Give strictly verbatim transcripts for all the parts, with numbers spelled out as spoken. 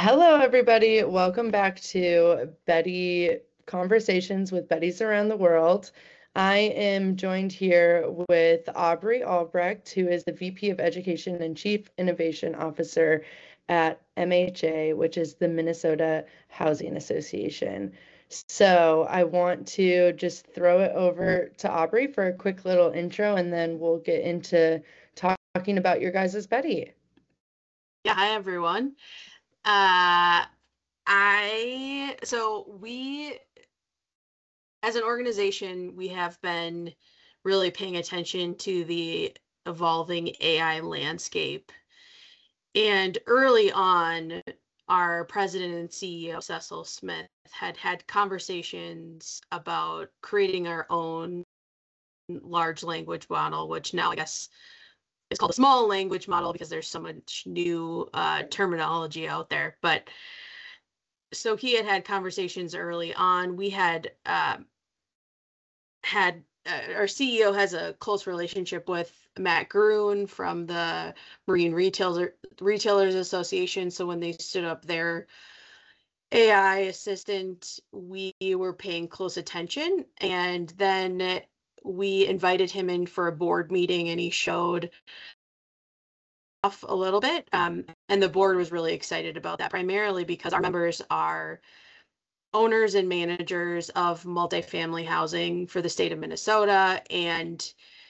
Hello, everybody. Welcome back to Betty Conversations with Betties Around the World. I am joined here with Aubrey Albrecht, who is the V P of Education and Chief Innovation Officer at M H A, which is the Minnesota Housing Association. So I want to just throw it over to Aubrey for a quick little intro, and then we'll get into talking about your guys' Betty. Yeah, hi everyone. Uh, I so we as an organization, we have been really paying attention to the evolving A I landscape. And early on, our president and C E O, Cecil Smith, had had conversations about creating our own large language model, which now I guess is called a small language model because there's so much new uh, terminology out there. But so he had had conversations early on. We had um, had uh, our C E O has a close relationship with Matt Gruen from the Marine Retailers Retailers Association. So when they stood up their A I assistant, we were paying close attention. And then we invited him in for a board meeting, and he showed off a little bit. Um, and the board was really excited about that, primarily because our members are owners and managers of multifamily housing for the state of Minnesota. And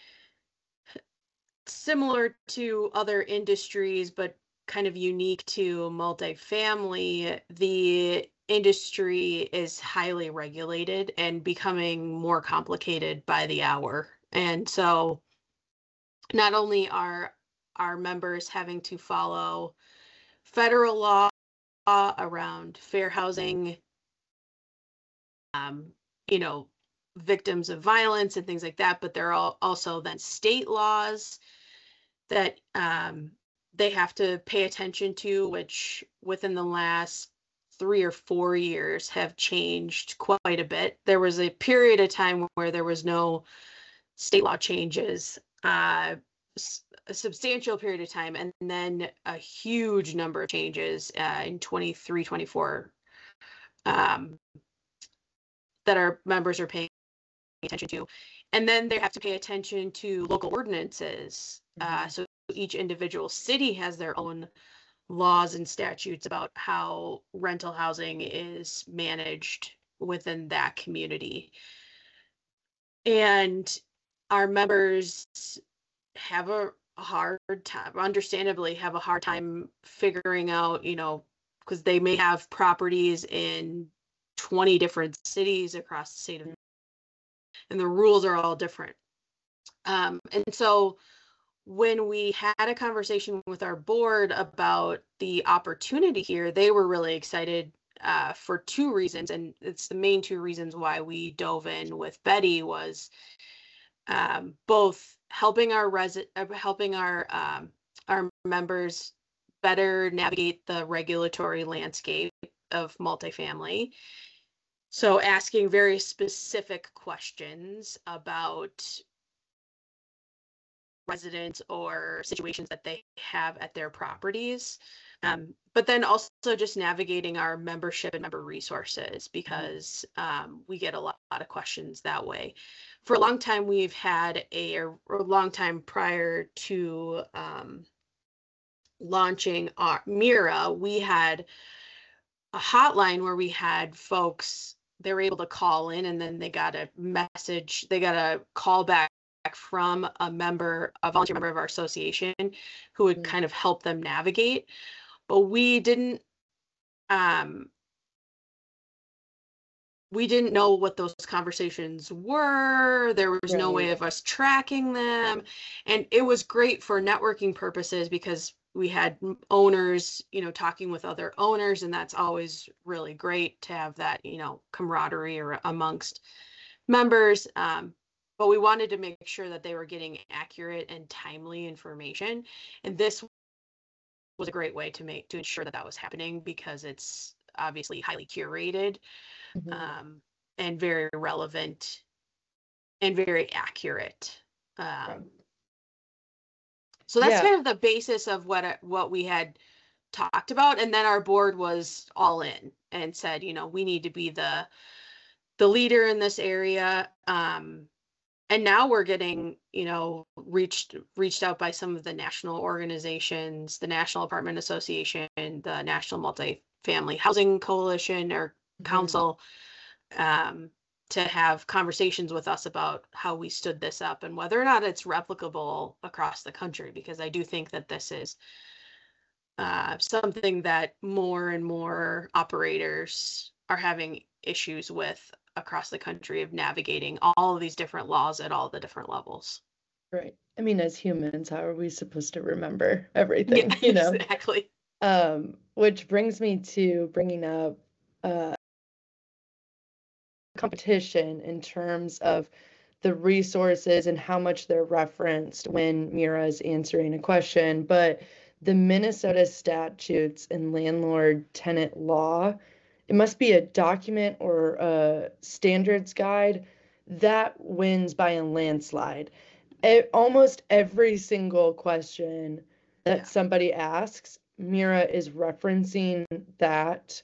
similar to other industries, but kind of unique to multifamily, the industry is highly regulated and becoming more complicated by the hour. And so not only are our members having to follow federal law around fair housing, um, you know, victims of violence and things like that, but there are also then state laws that um, they have to pay attention to, which within the last three or four years have changed quite a bit. There was a period of time where there was no state law changes, uh, a substantial period of time, and then a huge number of changes uh, in twenty-three, twenty-four um, that our members are paying attention to. And then they have to pay attention to local ordinances. Uh, so each individual city has their own laws and statutes about how rental housing is managed within that community. And our members have a hard time, understandably, have a hard time figuring out, you know, because they may have properties in twenty different cities across the state of, and the rules are all different. Um, and so when we had a conversation with our board about the opportunity here, they were really excited uh, for two reasons. And it's the main two reasons why we dove in with Betty was um, both helping our resi- uh, helping our um, our members better navigate the regulatory landscape of multifamily. So asking very specific questions about residents or situations that they have at their properties. Um, but then also just navigating our membership and member resources, because um, we get a lot, a lot of questions that way. For a long time, we've had a, a long time prior to um, launching our Mira, we had a hotline where we had folks, they were able to call in, and then they got a message, they got a call back from a member, a volunteer member of our association, who would mm-hmm. kind of help them navigate. But we didn't, um, we didn't know what those conversations were. There was right. no way of us tracking them. And it was great for networking purposes because we had owners, you know, talking with other owners, and that's always really great to have that, you know, camaraderie or amongst members. Um, but we wanted to make sure that they were getting accurate and timely information. And this was a great way to make, to ensure that that was happening, because it's obviously highly curated, mm-hmm. um, and very relevant and very accurate. Um, right. So that's yeah. kind of the basis of what what we had talked about. And then our board was all in and said, you know, we need to be the the leader in this area. Um, and now we're getting, you know, reached reached out by some of the national organizations, the National Apartment Association, the National Multifamily Housing Coalition or Mhm. Council, um, to have conversations with us about how we stood this up and whether or not it's replicable across the country, because I do think that this is uh, something that more and more operators are having issues with across the country, of navigating all of these different laws at all the different levels. Right. I mean, as humans, how are we supposed to remember Yeah, everything, you know? exactly. Um, which brings me to bringing up uh, competition in terms of the resources and how much they're referenced when Mira is answering a question. But the Minnesota statutes and landlord tenant law, it must be a document or a standards guide that wins by a landslide. E- almost every single question that Yeah. somebody asks, Mira is referencing that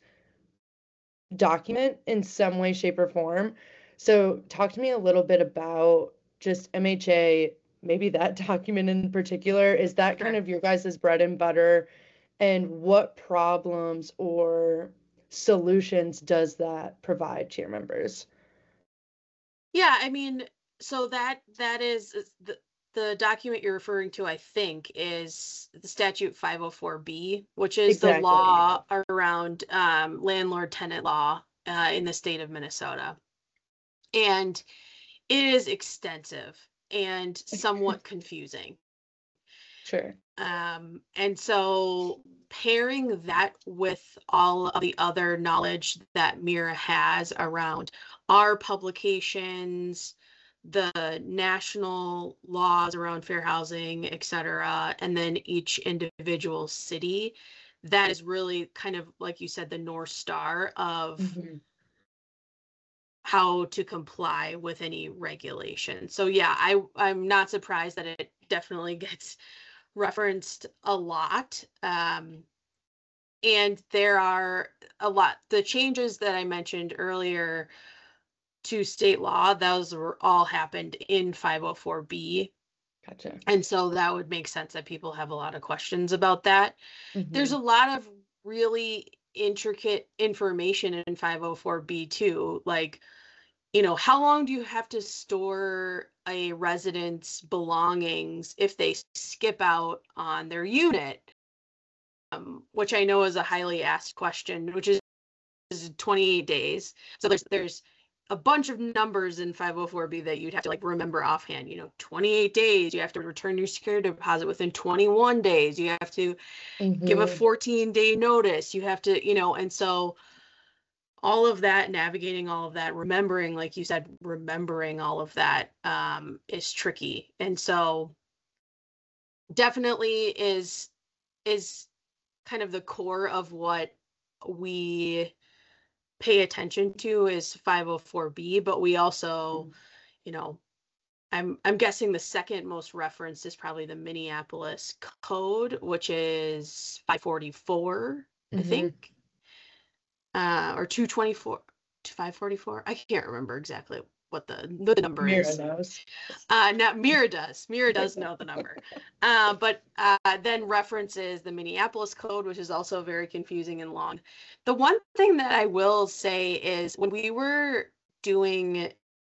document in some way, shape, or form. So, talk to me a little bit about just M H A, maybe that document in particular. Is that kind Sure. of your guys' bread and butter? And what problems or solutions does that provide to your members? Yeah, I mean, so that that is is the the document you're referring to, I think, is the statute five oh four B, which is the Exactly. Yeah. law around um, landlord tenant law uh, in the state of Minnesota. And it is extensive and somewhat confusing. Sure. Um, and so pairing that with all of the other knowledge that Mira has around our publications, the national laws around fair housing, et cetera, and then each individual city, that is really kind of, like you said, the North Star of Mhm. how to comply with any regulation. So yeah, I I'm not surprised that it definitely gets referenced a lot. Um, and there are a lot, the changes that I mentioned earlier to state law, those were all happened in five oh four B. Gotcha. And so that would make sense that people have a lot of questions about that. There's Mhm. a lot of really intricate information in five oh four B too, like, you know, how long do you have to store a resident's belongings if they skip out on their unit? Um, which I know is a highly asked question, which is, is twenty-eight days. So there's there's a bunch of numbers in five oh four B that you'd have to like remember offhand. You know, twenty-eight days. You have to return your security deposit within twenty-one days. You have to give a Mhm. fourteen day notice. You have to, you know, and so all of that, navigating all of that, remembering, like you said, remembering all of that um, is tricky. And so definitely is is kind of the core of what we pay attention to is five oh four B, but we also, you know, I'm I'm guessing the second most referenced is probably the Minneapolis code, which is five forty-four, I Mhm. think, uh, or two twenty-four to five forty-four. I can't remember exactly what the, what the number Mira is. knows. Uh, now Mira does. Mira does know the number, uh, but uh, then references the Minneapolis code, which is also very confusing and long. The one thing that I will say is when we were doing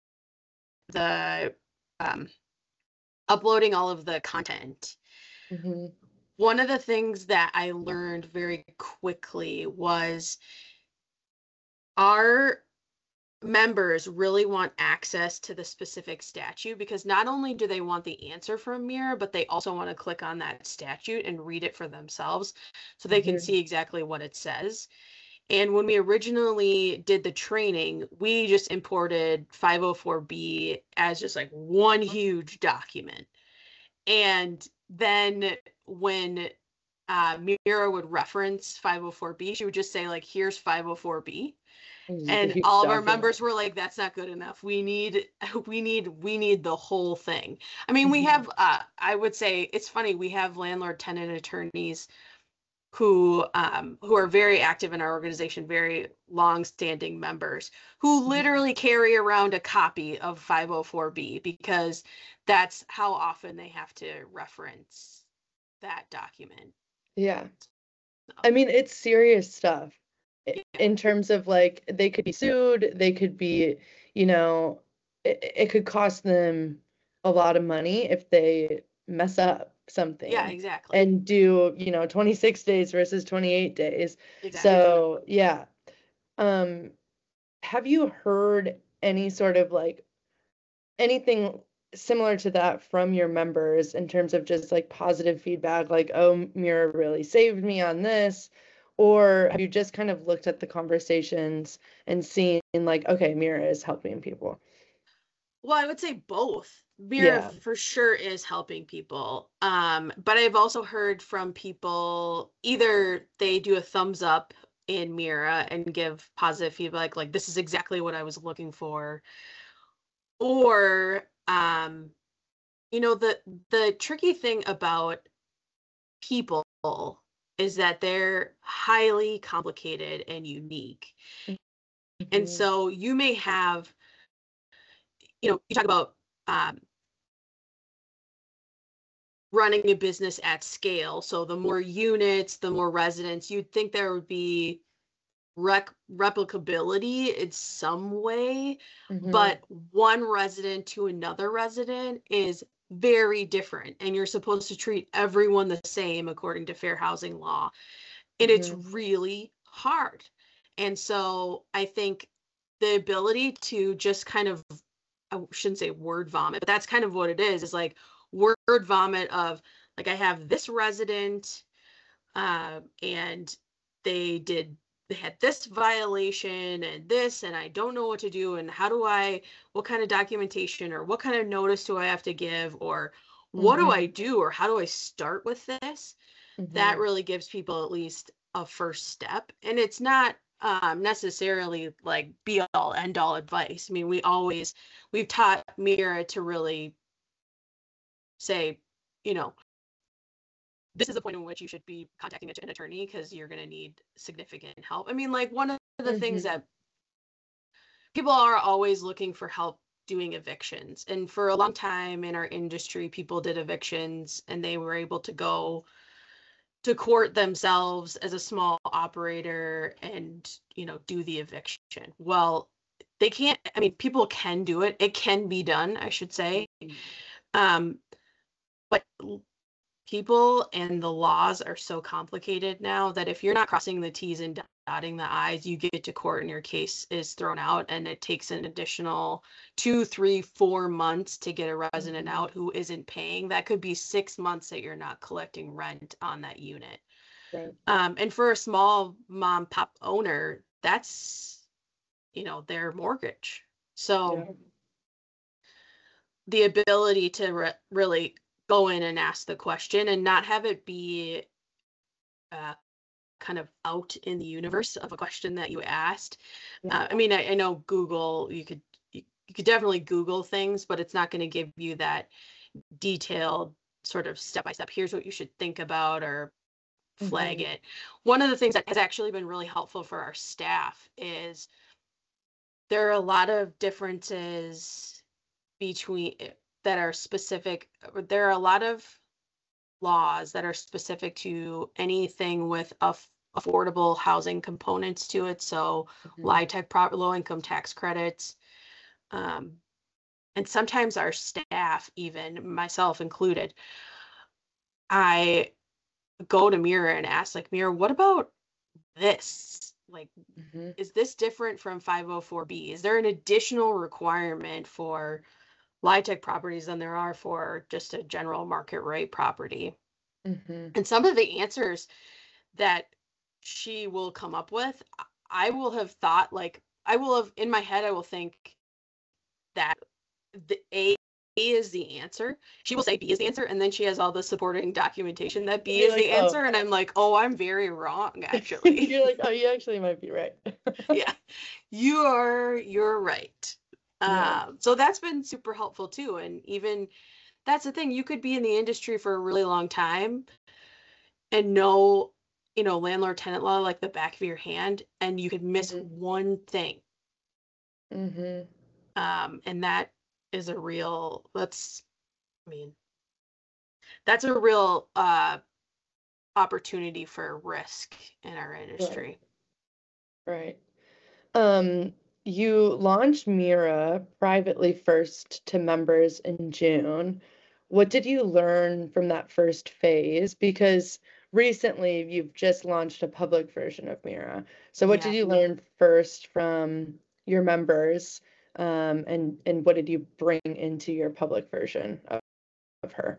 the um, uploading all of the content, Mhm. one of the things that I learned very quickly was our members really want access to the specific statute, because not only do they want the answer from Mira, but they also want to click on that statute and read it for themselves so they can Mhm. see exactly what it says. And when we originally did the training, we just imported five oh four B as just like one huge document. And then when uh, Mira would reference five oh four B, she would just say like, here's five oh four B. This is just a And huge all of our document. members were like, that's not good enough. We need, we need, we need the whole thing. I mean, we Mhm. have, uh, I would say it's funny. We have landlord tenant attorneys who um, who are very active in our organization, very long-standing members, who literally carry around a copy of five oh four B because that's how often they have to reference that document. Yeah. I mean, it's serious stuff Yeah. in terms of like they could be sued, they could be, you know, it, it could cost them a lot of money if they mess up something. Yeah, exactly. And do, you know, twenty-six days versus twenty-eight days. Exactly. So, yeah. Um, have you heard any sort of like anything similar to that from your members in terms of just like positive feedback, like, oh, Mira really saved me on this? Or have you just kind of looked at the conversations and seen like, okay, Mira is helping people? Well, I would say both. Mira Yeah. for sure is helping people. Um, but I've also heard from people either they do a thumbs up in Mira and give positive feedback, like this is exactly what I was looking for. Or um, you know, the the tricky thing about people is that they're highly complicated and unique. And Mhm. so you may have, you know, you talk about um, running a business at scale. So the more units, the more residents, you'd think there would be rec- replicability in some way, Mhm. but one resident to another resident is very different. And you're supposed to treat everyone the same according to fair housing law. And it's Mhm. really hard. And so I think the ability to just kind of, I shouldn't say word vomit, but that's kind of what it is, is like word vomit of like, I have this resident uh, and they did, they had this violation and this, and I don't know what to do. And how do I, what kind of documentation or what kind of notice do I have to give? Or what do I Mhm. do? Or how do I start with this? That Mhm. really gives people at least a first step. And it's not um, necessarily like be all end all advice. I mean, we always, we've taught Mira to really say, you know, this is the point in which you should be contacting an attorney because you're going to need significant help. I mean, like one of the things Mhm. that people are always looking for help doing evictions. And for a long time in our industry, people did evictions and they were able to go to court themselves as a small operator and, you know, do the eviction. Well, they can't, I mean, people can do it. It can be done, I should say. Um, but people and the laws are so complicated now that if you're not crossing the T's and dotting the I's, you get to court and your case is thrown out, and it takes an additional two, three, four months to get a resident Mhm. out who isn't paying. That could be six months that you're not collecting rent on that unit. Right. Um, and for a small mom pop owner, that's, you know, their mortgage. So Yeah. the ability to re- really go in and ask the question and not have it be uh, kind of out in the universe of a question that you asked. Uh, I mean, I, I know Google, you could you, you could definitely Google things, but it's not going to give you that detailed sort of step by step. Here's what you should think about or flag Mhm. it. One of the things that has actually been really helpful for our staff is there are a lot of differences between that are specific. There are a lot of laws that are specific to anything with aff- affordable housing components to it. So Mhm. LIHTC, prop- low income tax credits. Um, and sometimes our staff, even myself included, I go to Mira and ask, like, Mira, what about this? Like, Mhm. is this different from five oh four B? Is there an additional requirement for LIHTC properties than there are for just a general market rate property? Mhm. And some of the answers that she will come up with, I will have thought like I will have in my head, I will think that the A is the answer. She will say B is the answer, and then she has all the supporting documentation that B You're is like, the oh, answer, and I'm like, oh, I'm very wrong, actually. you're like, oh, you actually might be right. Yeah, you are. You're right. Yeah. Um, so that's been super helpful too, and even that's the thing. You could be in the industry for a really long time and know you know, landlord tenant law like the back of your hand, and you could miss Mhm. one thing. Mhm. Um, and that is a real, that's, I mean, that's a real uh, opportunity for risk in our Right. industry. Right. Um, you launched Mira privately first to members in June. What did you learn from that first phase? Because recently you've just launched a public version of Mira. So what did Yeah. you learn first from your members, um, and and what did you bring into your public version of, of her?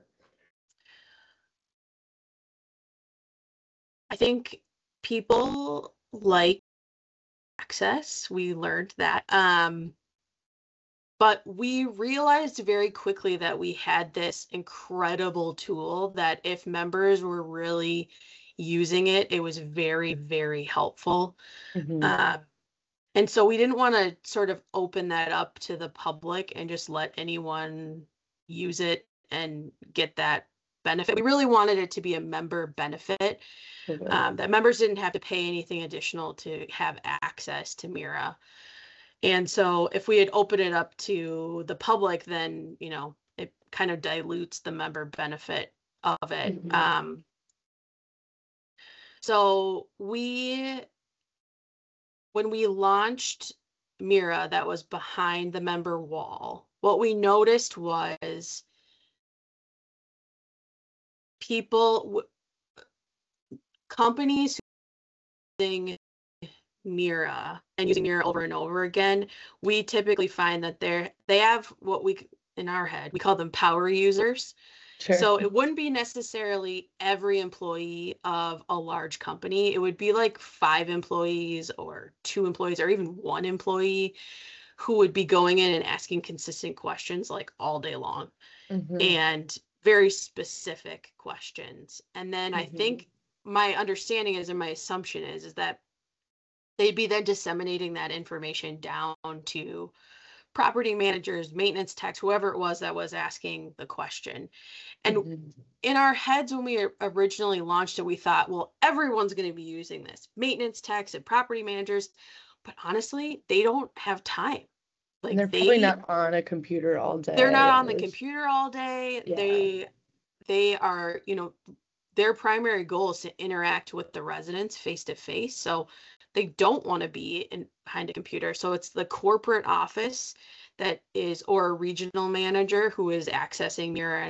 I think people like access. We learned that. Um, but we realized very quickly that we had this incredible tool that if members were really using it, it was very, very helpful. Hmm. Uh, and so we didn't want to sort of open that up to the public and just let anyone use it and get that benefit. We really wanted it to be a member benefit, Okay. um, that members didn't have to pay anything additional to have access to Mira. And so if we had opened it up to the public, then, you know, it kind of dilutes the member benefit of it. Hmm. Um, so we, when we launched Mira, that was behind the member wall, what we noticed was people, companies using Mira and using Mira over and over again, we typically find that they're they have what we in our head we call them power users. Sure. So it wouldn't be necessarily every employee of a large company. It would be like five employees or two employees or even one employee who would be going in and asking consistent questions like all day long Hmm. and very specific questions. And then I Hmm. think my understanding is and my assumption is is that they'd be then disseminating that information down to property managers, maintenance techs, whoever it was that was asking the question. And Hmm. in our heads, when we originally launched it, we thought, well, everyone's going to be using this, maintenance techs and property managers. But honestly, they don't have time. And they're Like probably they, not on a computer all they're not day. on the Or, computer all day. yeah. They, they are, you know, their primary goal is to interact with the residents face to face. So they don't want to be in behind a computer. So it's the corporate office that is, or a regional manager who is accessing Mira.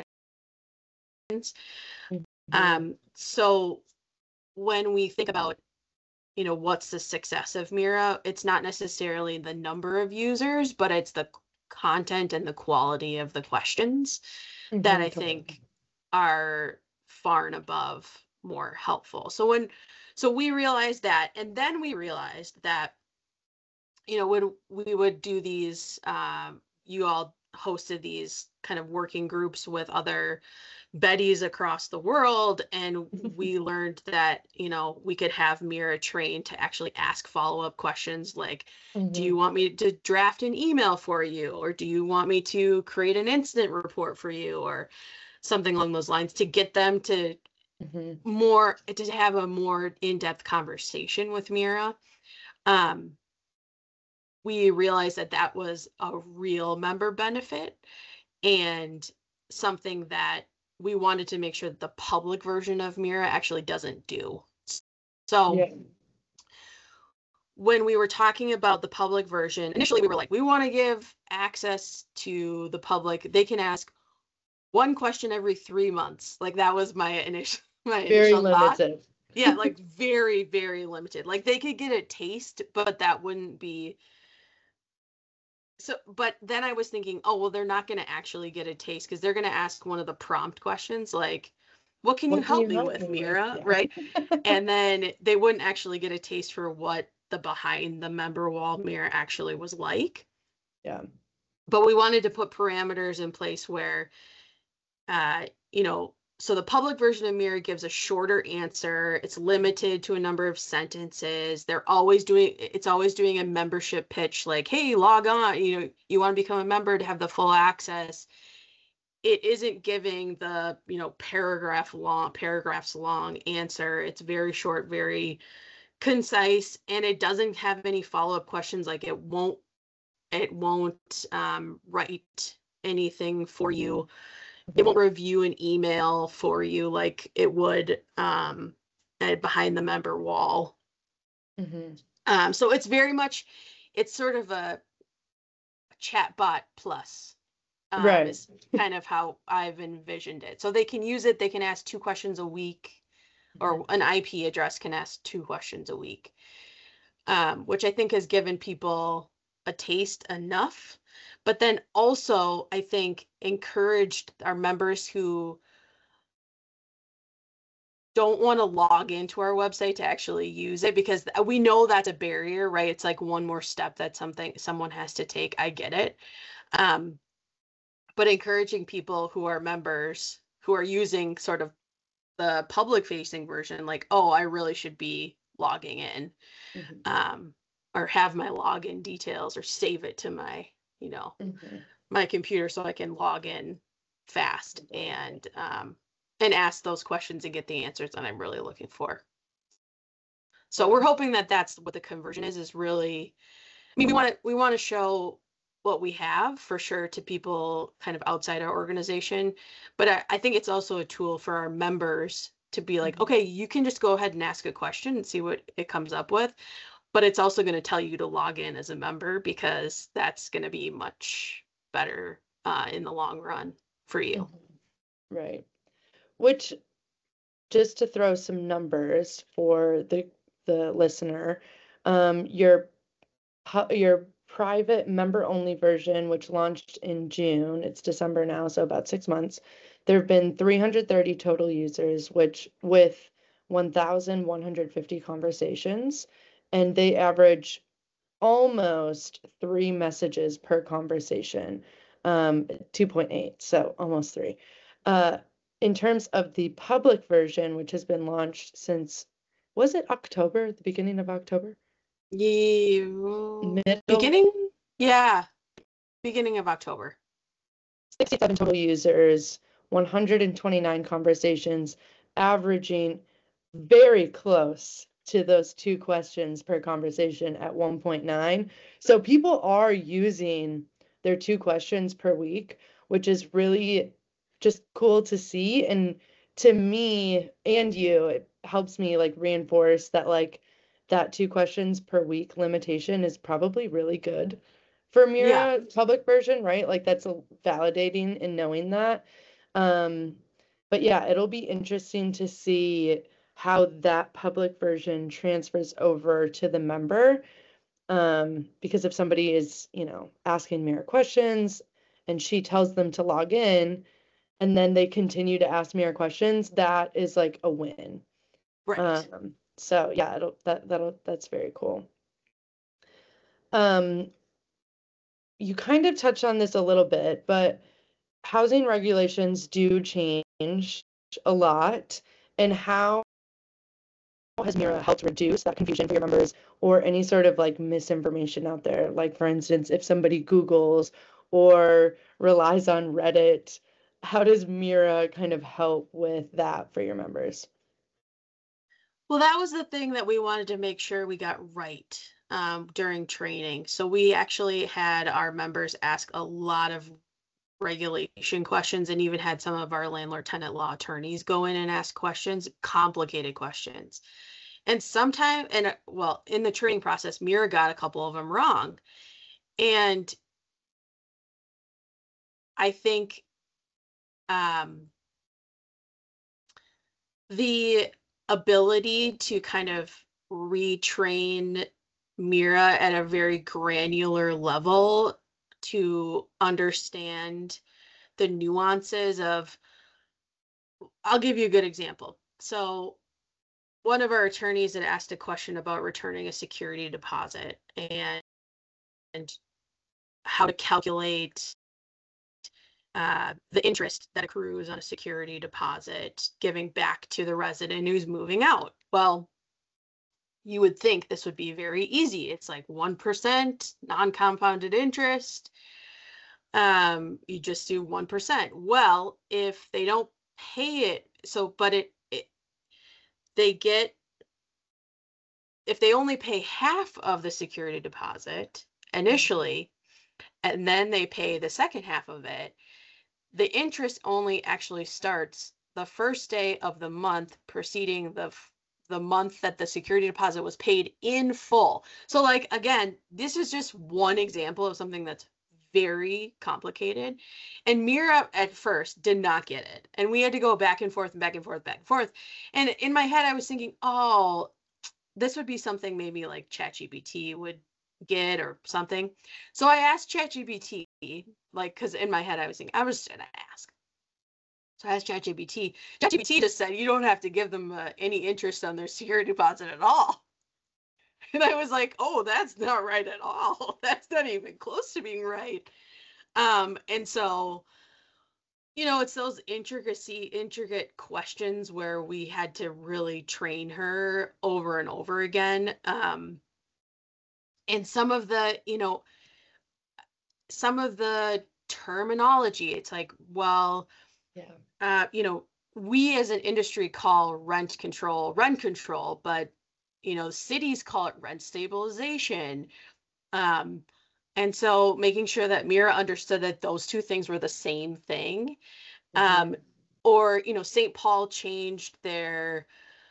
Hmm. Um, so when we think about, you know, what's the success of Mira, it's not necessarily the number of users, but it's the content and the quality of the questions that Hmm. I think are far and above more helpful. So when so we realized that, and then we realized that, you know, when we would do these, um, you all hosted these kind of working groups with other Bettys across the world, and we learned that, you know, we could have Mira trained to actually ask follow-up questions like, do you Hmm. want me to draft an email for you, or do you want me to create an incident report for you, or something along those lines, to get them to Hmm. more to have a more in-depth conversation with Mira. Um, we realized that that was a real member benefit and something that we wanted to make sure that the public version of Mira actually doesn't do. So Yeah. when we were talking about the public version, initially we were like, we want to give access to the public. They can ask one question every three months. Like that was my initial my Very initial thought. limited. Yeah, like very, very limited. Like they could get a taste, but that wouldn't be so. But then I was thinking, oh, well, they're not going to actually get a taste because they're going to ask one of the prompt questions like, what can you What can help you me help with, me with? Mira? Yeah. Right. And then they wouldn't actually get a taste for what the behind the member wall Mira actually was like. Yeah. But we wanted to put parameters in place where, uh, you know, so the public version of Mira gives a shorter answer. It's limited to a number of sentences. They're always doing, it's always doing a membership pitch like, hey, log on, you know, you want to become a member to have the full access. it isn't giving the, you know, paragraph long, paragraphs long answer. It's very short, very concise, and it doesn't have any follow-up questions. Like it won't, it won't um, write anything for you. It won't review an email for you like it would um, at behind the member wall. Mm-hmm. Um, so it's very much, it's sort of a chatbot plus. Um, Right. is kind of how I've envisioned it. So they can use it. They can ask two questions a week, or an I P address can ask two questions a week, um, which I think has given people a taste enough. But then also, I think, encouraged our members who don't want to log into our website to actually use it, because we know that's a barrier, right? It's like one more step that something someone has to take. I get it. Um, but encouraging people who are members who are using sort of the public facing version, like, oh, I really should be logging in, Mm-hmm. um, or have my login details, or save it to my, you know, Mm-hmm. my computer so I can log in fast and um, and ask those questions and get the answers that I'm really looking for. So we're hoping that that's what the conversion is, is really, I mean, we want to we want to show what we have for sure to people kind of outside our organization. But I, I think it's also a tool for our members to be like, okay, you can just go ahead and ask a question and see what it comes up with. But it's also going to tell you to log in as a member, because that's going to be much better uh, in the long run for you. Right. Which, just to throw some numbers for the the listener, um, your your private member-only version, which launched in June, it's December now, so about six months, there have been three hundred thirty total users, which with one thousand one hundred fifty conversations, and they average almost three messages per conversation, um, two point eight, so almost three. Uh, in terms of the public version, which has been launched since, was it October, the beginning of October? Yeah, Middle, beginning, yeah, beginning of October. sixty-seven total users, one hundred twenty-nine conversations, averaging very close to those two questions per conversation at one point nine. So people are using their two questions per week, which is really just cool to see. And to me and you, it helps me like reinforce that like that two questions per week limitation is probably really good for Yeah. Mira public version, right? Like that's a validating in knowing that. Um, but yeah, it'll be interesting to see how that public version transfers over to the member. Um, because if somebody is, you know, asking Mira questions and she tells them to log in and then they continue to ask Mira questions, that is like a win. Right. Um, so yeah, it'll that that'll that's very cool. Um, you kind of touched on this a little bit, but housing regulations do change a lot. And how has Mira helped reduce that confusion for your members or any sort of like misinformation out there? Like, for instance, if somebody Googles or relies on Reddit, how does Mira kind of help with that for your members? Well, that was the thing that we wanted to make sure we got right um, during training. So we actually had our members ask a lot of regulation questions, and even had some of our landlord tenant law attorneys go in and ask questions, complicated questions. And sometimes, and well, in the training process, Mira got a couple of them wrong. And I think um, the ability to kind of retrain Mira at a very granular level to understand the nuances of, I'll give you a good example. So one of our attorneys had asked a question about returning a security deposit and, and how to calculate uh, the interest that accrues on a security deposit, giving back to the resident who's moving out. Well, you would think this would be very easy. It's like one percent non-compounded interest. Um, you just do one percent. Well, if they don't pay it, so, but it, it, they get, if they only pay half of the security deposit initially, and then they pay the second half of it, the interest only actually starts the first day of the month preceding the the month that the security deposit was paid in full. So like, again, this is just one example of something that's very complicated. And Mira at first did not get it. And we had to go back and forth and back and forth, back and forth. And in my head, I was thinking, oh, this would be something maybe like ChatGPT would get or something. So I asked ChatGPT, like, because in my head I was thinking, I was going to ask. So I asked ChatGPT. ChatGPT just said you don't have to give them uh, any interest on their security deposit at all. And I was like, oh, that's not right at all. That's not even close to being right. Um, and so, you know, it's those intricacy, intricate questions where we had to really train her over and over again. Um, and some of the, you know, some of the terminology, it's like, well, Yeah. uh, you know, we as an industry call rent control rent control, but you know, cities call it rent stabilization. Um, and so making sure that Mira understood that those two things were the same thing. Um, Mhm. or, you know, Saint Paul changed their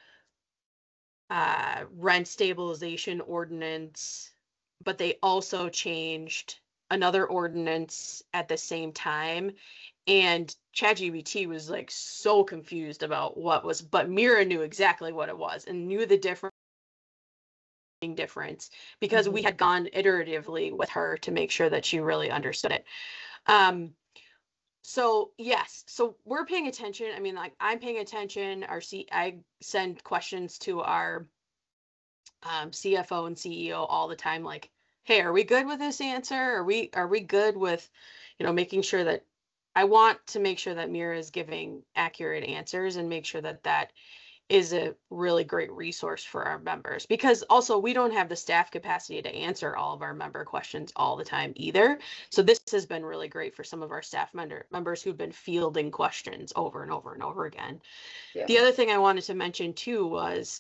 uh, rent stabilization ordinance, but they also changed another ordinance at the same time. And ChatGPT was like so confused about what was, but Mira knew exactly what it was and knew the difference difference because we Mhm. had gone iteratively with her to make sure that she really understood it. Um, so yes, so we're paying attention. I mean, like I'm paying attention. Our C, I send questions to our um, C F O and C E O all the time. Like, hey, are we good with this answer? Are we are we good with, you know, making sure that I want to make sure that Mira is giving accurate answers and make sure that that is a really great resource for our members, because also we don't have the staff capacity to answer all of our member questions all the time either. So this has been really great for some of our staff member members who've been fielding questions over and over and over again. Yeah. The other thing I wanted to mention too was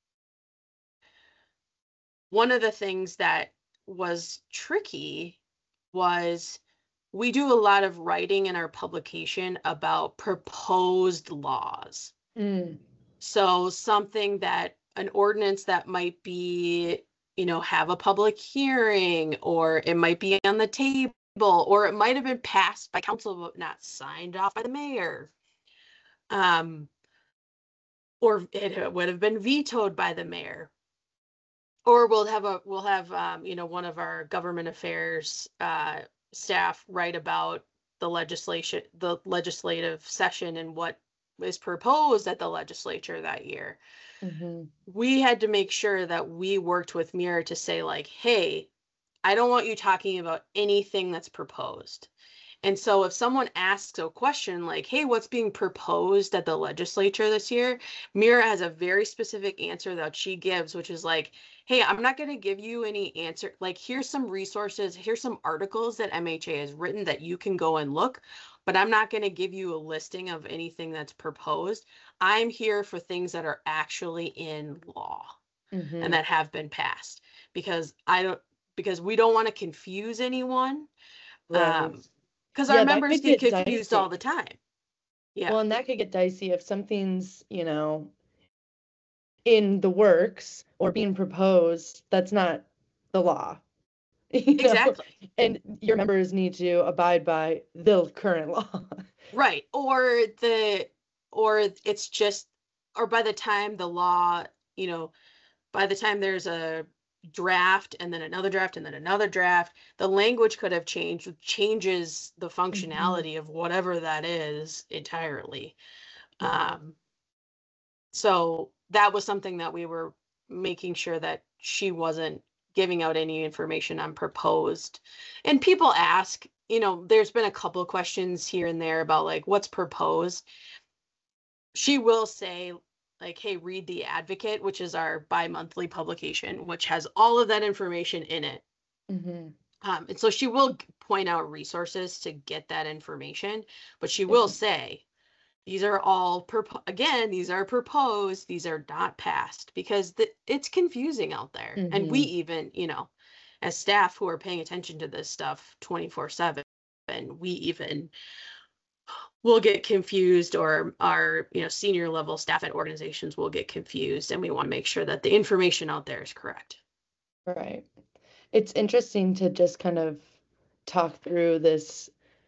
one of the things that was tricky was we do a lot of writing in our publication about proposed laws. Mm. So something that an ordinance that might be, you know, have a public hearing, or it might be on the table, or it might have been passed by council but not signed off by the mayor. Um, or it would have been vetoed by the mayor. Or we'll have a we'll have um, you know, one of our government affairs uh, staff write about the legislation, the legislative session, and what is proposed at the legislature that year. Mhm. We had to make sure that we worked with Mira to say like, hey, I don't want you talking about anything that's proposed. And so if someone asks a question like, hey, what's being proposed at the legislature this year? Mira has a very specific answer that she gives, which is like, hey, I'm not going to give you any answer. Like, here's some resources, here's some articles that M H A has written that you can go and look, but I'm not going to give you a listing of anything that's proposed. I'm here for things that are actually in law and Mhm. that have been passed, because I don't, because we don't want to confuse anyone. Right. Um, because our Yeah, that members could get get confused all dicey. the time. Yeah, Well, and that could get dicey if something's, you know, in the works or being proposed, that's not the law, you know, exactly. and your members need to abide by the current law. Right. Or the, or it's just, or by the time the law, you know, by the time there's a draft and then another draft and then another draft, the language could have changed, which changes the Mhm. functionality of whatever that is entirely. Yeah. Um, so that was something that we were making sure that she wasn't giving out any information on proposed. And people ask, you know, there's been a couple of questions here and there about like what's proposed. She will say like, hey, read the Advocate, which is our bi-monthly publication, which has all of that information in it. Mhm. Um, and so she will point out resources to get that information, but she will Mhm. say, these are all, propo- again, these are proposed, these are not passed, because the, it's confusing out there. And we Mhm. even, you know, as staff who are paying attention to this stuff twenty-four seven, and we even will get confused, or our, you know, senior level staff at organizations will get confused, and we want to make sure that the information out there is correct. Right. It's interesting to just kind of talk through this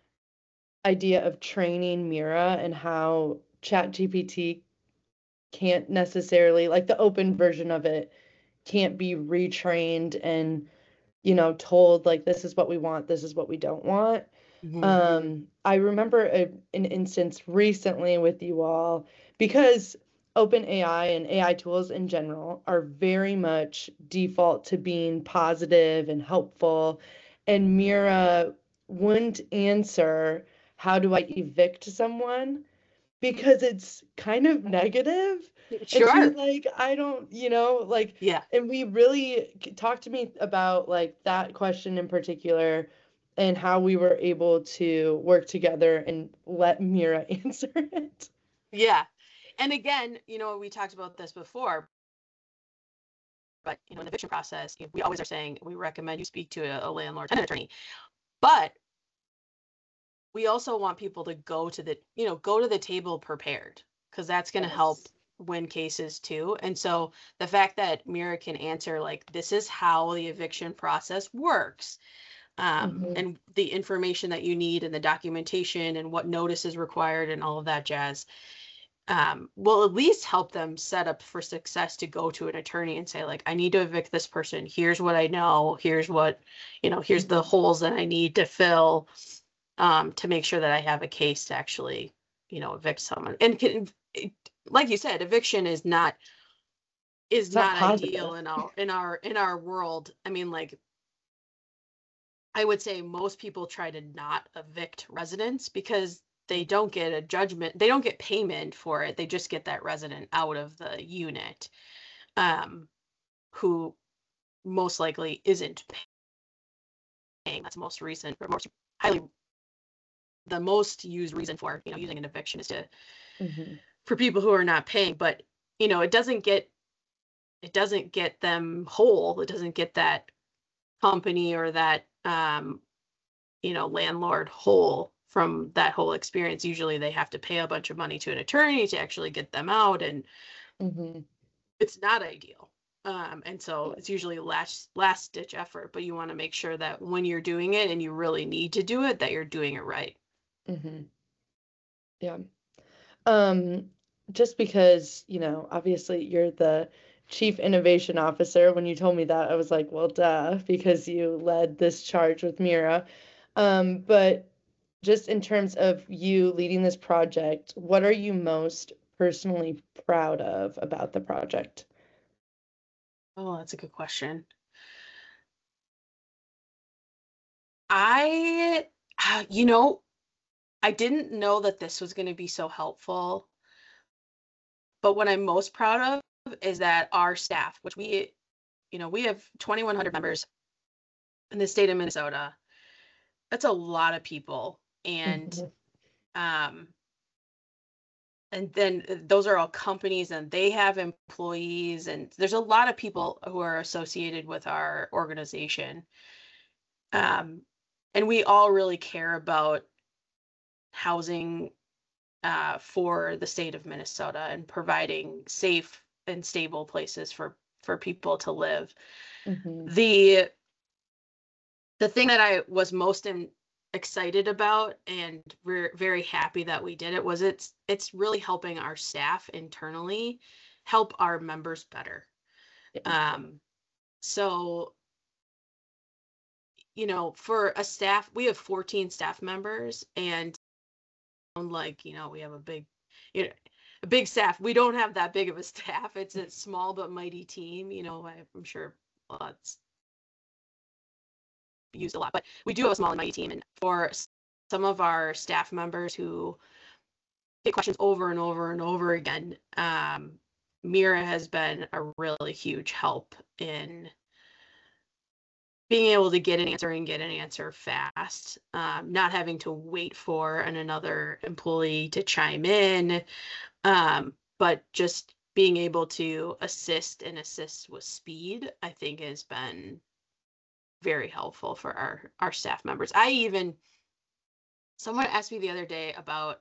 idea of training Mira and how ChatGPT can't necessarily, like the open version of it, can't be retrained and, you know, told like this is what we want, this is what we don't want. Mhm. Um, I remember a, an instance recently with you all because OpenAI and A I tools in general are very much default to being positive and helpful. And Mira wouldn't answer, how do I evict someone? Because it's kind of negative. And she was Sure. like, I don't, you know, like, Yeah. and we really talked to me about like that question in particular and how we were able to work together and let Mira answer it. Yeah. And again, you know, we talked about this before, but you know, in the eviction process, we always are saying we recommend you speak to a, a landlord tenant attorney. But we also want people to go to the, you know, go to the table prepared, because that's going to help Yes. win cases too. And so the fact that Mira can answer like, this is how the eviction process works, um, Hmm. and the information that you need and the documentation and what notice is required and all of that jazz, um, will at least help them set up for success to go to an attorney and say, like, I need to evict this person. Here's what I know. Here's what, you know, here's the Hmm. holes that I need to fill, um, to make sure that I have a case to actually, you know, evict someone. And can, it, like you said, eviction is not is It's not not positive. ideal in our in our in our world. I mean, like, I would say most people try to not evict residents because they don't get a judgment, they don't get payment for it. They just get that resident out of the unit, um, who most likely isn't paying. That's most recent or most highly the most used reason for, you know, using an eviction is to Hmm. for people who are not paying. But you know, it doesn't get it doesn't get them whole. It doesn't get that company or that, um, you know, landlord whole from that whole experience. Usually they have to pay a bunch of money to an attorney to actually get them out, and Hmm. it's not ideal. Um, and so it's usually last last ditch effort, but you want to make sure that when you're doing it and you really need to do it, that you're doing it right. Hmm. Yeah. Um, just because, you know, obviously you're the chief innovation officer. When you told me that, I was like, well, duh, because you led this charge with Mira. Um, but just in terms of you leading this project, what are you most personally proud of about the project? Oh, that's a good question. I, uh, you know, I didn't know that this was going to be so helpful, but what I'm most proud of is that our staff, which we, you know, we have twenty-one hundred members in the state of Minnesota. That's a lot of people. And, Mhm. um, and then uh, those are all companies and they have employees, and there's a lot of people who are associated with our organization. Um, and we all really care about housing, uh, for the state of Minnesota and providing safe and stable places for for people to live. Mhm. The the thing that I was most in, excited about, and we're very happy that we did it, was it's it's really helping our staff internally help our members better. Yeah. Um, so you know, for a staff, we have fourteen staff members, and like, you know, we have a big, you know, a big staff. We don't have that big of a staff. It's a small but mighty team. You know, I, I'm sure, well, it's used a lot, but we do have a small and mighty team. And for some of our staff members who get questions over and over and over again, um, Mira has been a really huge help in being able to get an answer and get an answer fast, um, not having to wait for an, another employee to chime in, um, but just being able to assist and assist with speed, I think has been very helpful for our, our staff members. I even, someone asked me the other day about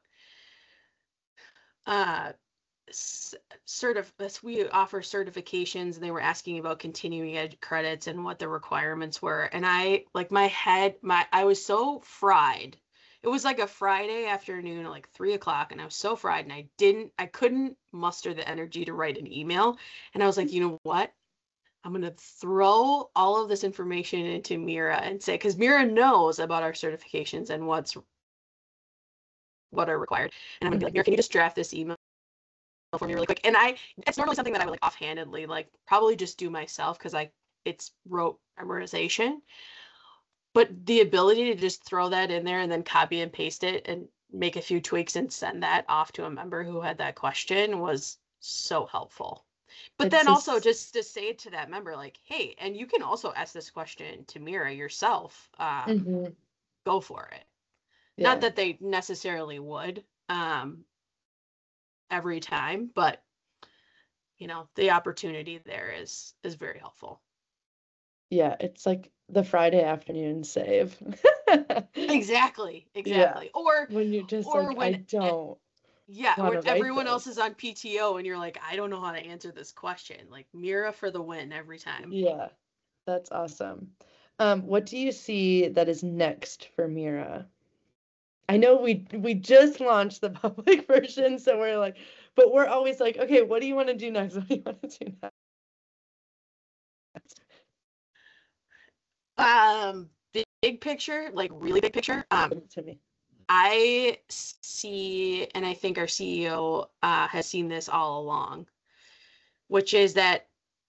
uh, sort of we offer certifications, and they were asking about continuing ed credits and what the requirements were, and I like my head my I was so fried. It was like a Friday afternoon at like three o'clock, and I was so fried, and I didn't I couldn't muster the energy to write an email. And I was like, you know what, I'm gonna throw all of this information into Mira and say, because Mira knows about our certifications and what's what are required, and I'm gonna be like, Mira, can you just draft this email for me really quick? And I, it's normally something that I would like offhandedly, like probably just do myself because I, it's rote memorization. But the ability to just throw that in there and then copy and paste it and make a few tweaks and send that off to a member who had that question was so helpful. But It's then also just, just to say to that member, like, hey, and you can also ask this question to Mira yourself. Um, hmm go for it. Not yeah, that they necessarily would. Um, every time, but you know, the opportunity there is is very helpful. yeah, it's like the Friday afternoon save. Exactly, Yeah, exactly. Or when you're just or like, I when e- don't yeah, want when to write everyone else this. is on P T O and you're like, I don't know how to answer this question. Like Mira for the win every time. Yeah, that's awesome. Um, what do you see that is next for Mira? I know we we just launched the public version, so we're like, but we're always like, okay, what do you want to do next? What do you want to do next? Um, big, big picture, like really big picture. Um, To me. I see, and I think our C E O uh, has seen this all along, which is that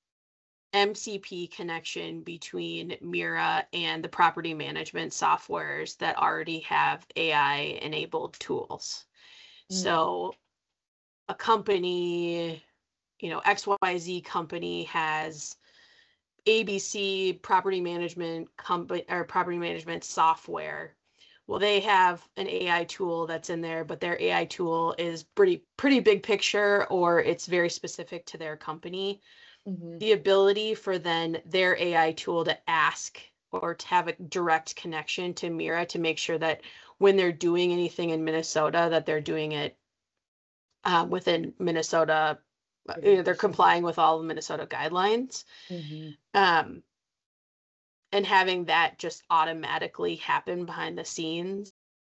M C P connection between Mira and the property management softwares that already have A I enabled tools. Mm, So a company, you know, X Y Z company has A B C property management company or property management software. Well, they have an A I tool that's in there, but their A I tool is pretty pretty big picture, or it's very specific to their company. hmm The ability for then their A I tool to ask or to have a direct connection to Mira to make sure that when they're doing anything in Minnesota, that they're doing it uh, within Minnesota, uh, you know, they're Regulations. complying with all the Minnesota guidelines. hmm Um, and having that just automatically happen behind the scenes,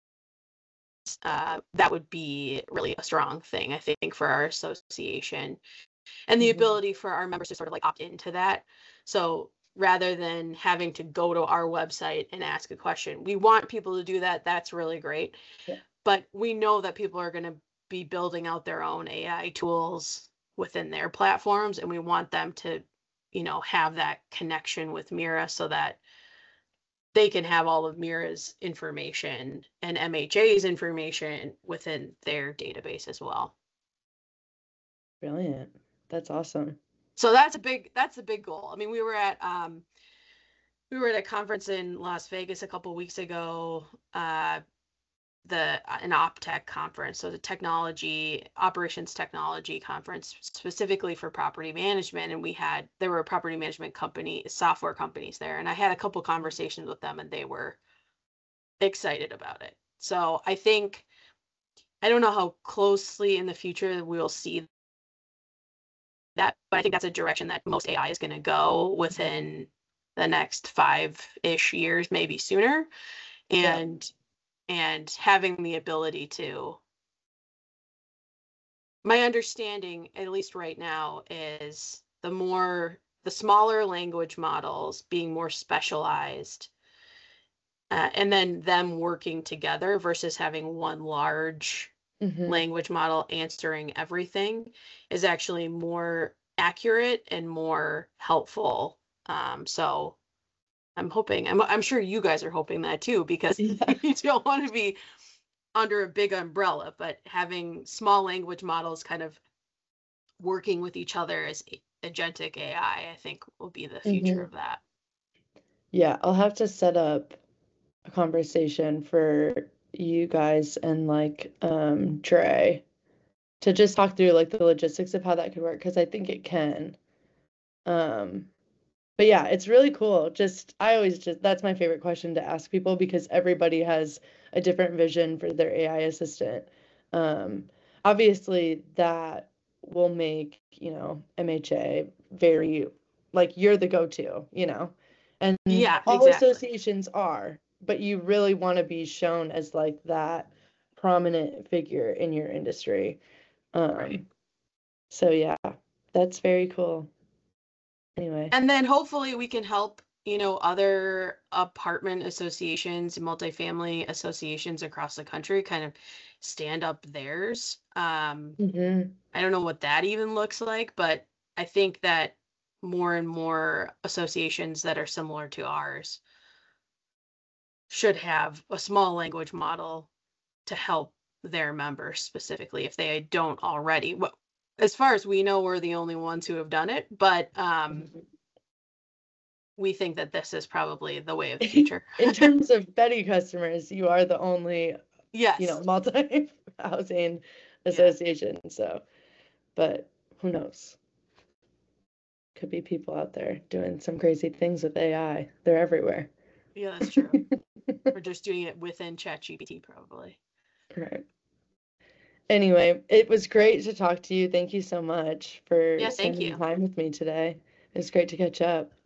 uh, that would be really a strong thing, I think, for our association. And the hmm ability for our members to sort of like opt into that. So rather than having to go to our website and ask a question, we want people to do that. That's really great. Yeah. But we know that people are going to be building out their own A I tools within their platforms, and we want them to, you know, have that connection with Mira so that they can have all of Mira's information and M H A's information within their database as well. Brilliant. That's awesome. So that's a big that's a big goal. I mean, we were at um we were at a conference in Las Vegas a couple weeks ago, uh the an OpTech conference, so the technology operations technology conference specifically for property management, and we had there were property management company software companies there, and I had a couple conversations with them, and they were excited about it. So I think I don't know how closely in the future we'll see that, but I think that's a direction that most A I is going to go within the next five-ish years, maybe sooner. Yeah. And and having the ability to, my understanding, at least right now, is the more the smaller language models being more specialized, uh, and then them working together versus having one large hmm language model answering everything is actually more accurate and more helpful. Um, so I'm hoping, I'm, I'm sure you guys are hoping that too, because Yeah. you don't want to be under a big umbrella, but having small language models kind of working with each other as agentic A I, I I think will be the future hmm of that. Yeah, I'll have to set up a conversation for you guys and like um Dre to just talk through like the logistics of how that could work because I think it can. Um, but yeah, it's really cool. Just I always just that's my favorite question to ask people because everybody has a different vision for their A I assistant. Um, obviously that will make, you know, M H A very like you're the go-to, you know. And Yeah, all exactly. associations are, but you really want to be shown as like that prominent figure in your industry. Right. Um, so yeah, that's very cool. Anyway. And then hopefully we can help, you know, other apartment associations, multifamily associations across the country kind of stand up theirs. Um, Hmm. I don't know what that even looks like, but I think that more and more associations that are similar to ours should have a small language model to help their members specifically if they don't already. Well, as far as we know, we're the only ones who have done it, but um, we think that this is probably the way of the future. In terms of Betty customers, you are the only, you know, Yes. multi-housing Yeah. association. So, but who knows? Could be people out there doing some crazy things with A I. They're everywhere. Yeah, that's true. We're just doing it within ChatGPT, probably. Right. Anyway, it was great to talk to you. Thank you so much for Yeah, thank spending you. time with me today. It was great to catch up.